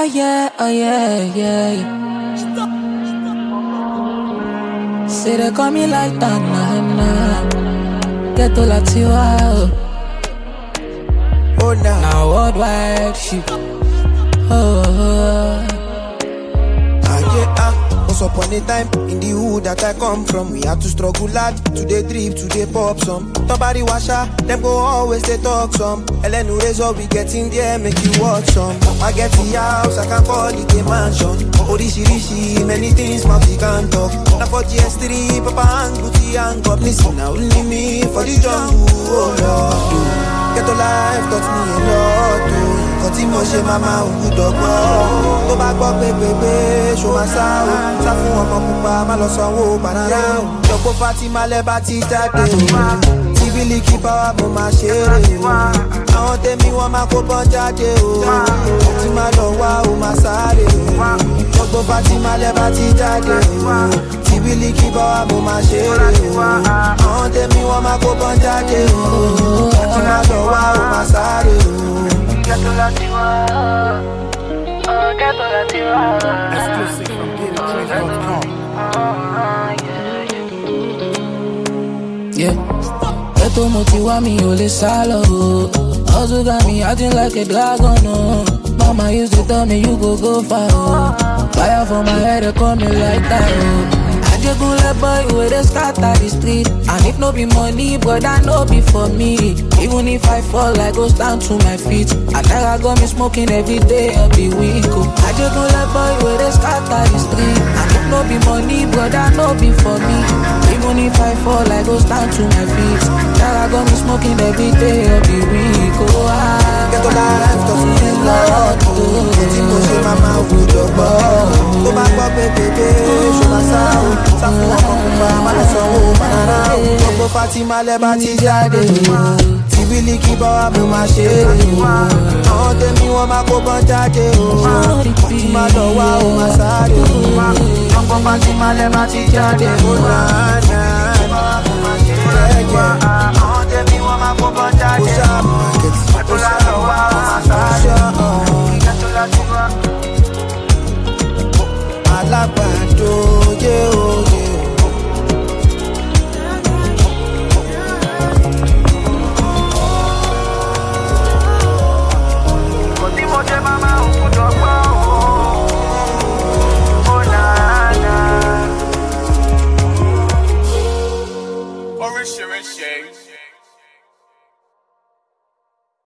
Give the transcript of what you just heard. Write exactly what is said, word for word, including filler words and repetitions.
Oh yeah, oh yeah, yeah, yeah. Say they call me like that, nah, nah. Get to Latiwa, Oh nah. now worldwide shit. Oh, oh, oh. Ah yeah, ah. Once upon a time, in the hood that I come from, we had to struggle hard, today drip, today pop some. Nobody washer, them go always they talk some. Ellen who raise up, we get in there, make you watch some. I get the house, I can call it a mansion. Orishi rishi, many things, my we can talk. Now for G S three, Papa and Gucci and God, listen, now only me for the jungle, oh Lord. Get to life, taught me a lot, oh. Koti mo ṣe mama òun dọ̀gbọ́. Tó bá gbọ́ pé pépé ṣo máa sá o. Sá fún ọmọ pupa má lọ sanwó banana o. Jọ̀gbọ́ pati má lẹ́ bá ti jáde o. Tí bílíkì báwa mo máa ṣeré o. Àwọn tèmi wọ́n máa kó bọ́n jáde o. Tí má lọ wá o máa sáré o. Jọ̀gbọ́ pati má lẹ́ bá ti jáde o. Tí bílíkì báwa mo máa ṣeré o. Àwọn tèmi wọ́n máa kó bọ́n jáde o. Tí má lọ wá o máa sáré o. Get to Latiwa, oh, get to Latiwa. Exclusive from Get Trade dot com. Yeah. Eto mo ti wá mi ò lè sálọ o. Hustle got me acting like a dragon o. Mama used to tell me you go go far o. Fire for my head, they call me like that o. Ajegunle boy wey dey scatter the street. And if no be money, but that no be for me. Even if I fall, I go stand to my feet. And I got me smoking every day of the week. Oh. Ajegunle boy wey dey scatter the street. And if no be money, but that no be for me. Even if I fall, I go stand to my feet. I got me smoking every day of the week. Oh, I get to life, taught me a lot. Koti mo ṣe mama òun dọ̀gbọ́. Tó bá gbọ́ pé pépé ṣo máa sá o. Sá fún ọmọ pupa má lọ sanwó banana o. Jọ̀gbọ́ Fatima lẹ́ bá ti jáde o. Tí bílíkì báwa mo máa ṣeré o. Àwọn tèmi wọ́n máa kó bọ́n jáde o. Tí má lọ wá o máa sáré o. Jọ̀gbọ́ Fatima lẹ́ bá ti jáde o. Àwọn tèmi wọ́n máa kó bọ́n jáde o.